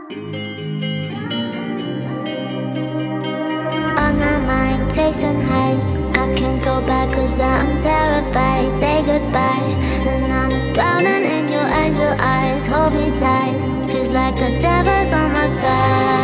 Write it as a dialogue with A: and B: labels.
A: On my mind, chasing highs. I can't go back cause I'm terrified. Say goodbye, and I'm just drowning in your angel eyes. Hold me tight, feels like the devil's on my side.